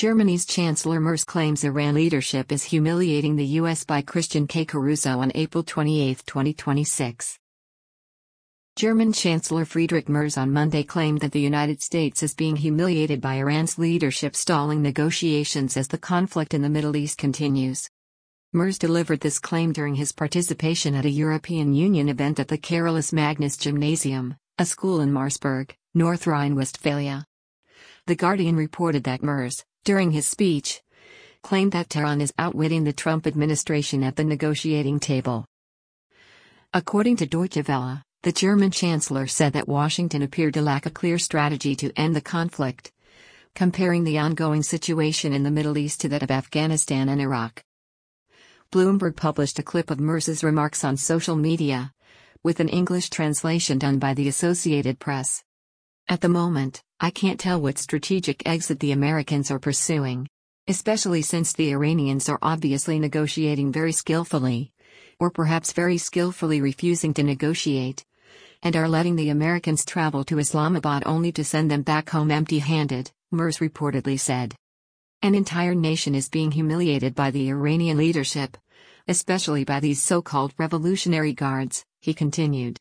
Germany's Chancellor Merz claims Iran leadership is humiliating the U.S. by Christian K. Caruso on April 28, 2026. German Chancellor Friedrich Merz on Monday claimed that the United States is being humiliated by Iran's leadership stalling negotiations as the conflict in the Middle East continues. Merz delivered this claim during his participation at a European Union event at the Carolus Magnus Gymnasium, a school in Marsburg, North Rhine-Westphalia. The Guardian reported that Merz, during his speech, claimed that Tehran is outwitting the Trump administration at the negotiating table. According to Deutsche Welle, the German chancellor said that Washington appeared to lack a clear strategy to end the conflict, comparing the ongoing situation in the Middle East to that of Afghanistan and Iraq. Bloomberg published a clip of Merz's remarks on social media, with an English translation done by the Associated Press. At the moment, I can't tell what strategic exit the Americans are pursuing, especially since the Iranians are obviously negotiating very skillfully, or perhaps very skillfully refusing to negotiate, and are letting the Americans travel to Islamabad only to send them back home empty-handed, Merz reportedly said. An entire nation is being humiliated by the Iranian leadership, especially by these so-called Revolutionary Guards, he continued.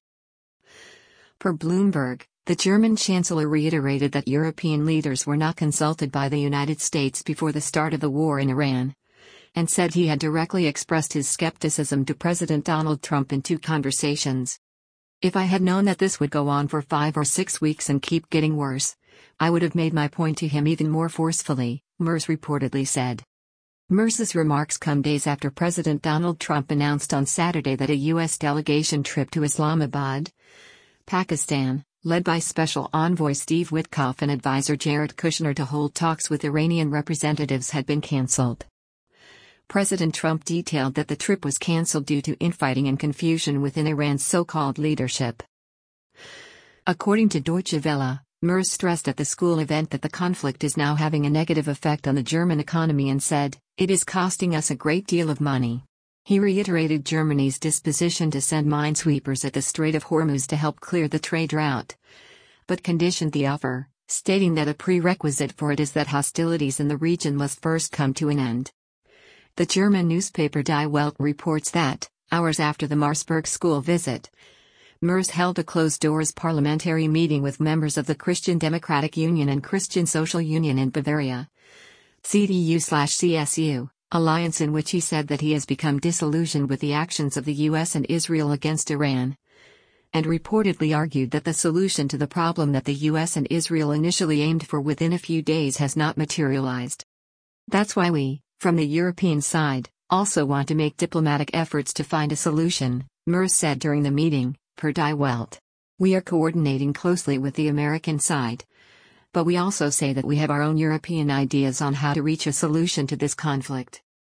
Per Bloomberg, the German chancellor reiterated that European leaders were not consulted by the United States before the start of the war in Iran, and said he had directly expressed his skepticism to President Donald Trump in 2 conversations. If I had known that this would go on for 5 or 6 weeks and keep getting worse, I would have made my point to him even more forcefully, Merz reportedly said. Merz's remarks come days after President Donald Trump announced on Saturday that a U.S. delegation trip to Islamabad, Pakistan, led by Special Envoy Steve Witkoff and advisor Jared Kushner to hold talks with Iranian representatives had been cancelled. President Trump detailed that the trip was cancelled due to infighting and confusion within Iran's so-called leadership. According to Deutsche Welle, Merz stressed at the school event that the conflict is now having a negative effect on the German economy and said, "It is costing us a great deal of money." He reiterated Germany's disposition to send minesweepers at the Strait of Hormuz to help clear the trade route, but conditioned the offer, stating that a prerequisite for it is that hostilities in the region must first come to an end. The German newspaper Die Welt reports that, hours after the Marsburg school visit, Merz held a closed-doors parliamentary meeting with members of the Christian Democratic Union and Christian Social Union in Bavaria, CDU/CSU, alliance in which he said that he has become disillusioned with the actions of the US and Israel against Iran, and reportedly argued that the solution to the problem that the US and Israel initially aimed for within a few days has not materialized. That's why we, from the European side, also want to make diplomatic efforts to find a solution, Merz said during the meeting, per Die Welt. We are coordinating closely with the American side, but we also say that we have our own European ideas on how to reach a solution to this conflict.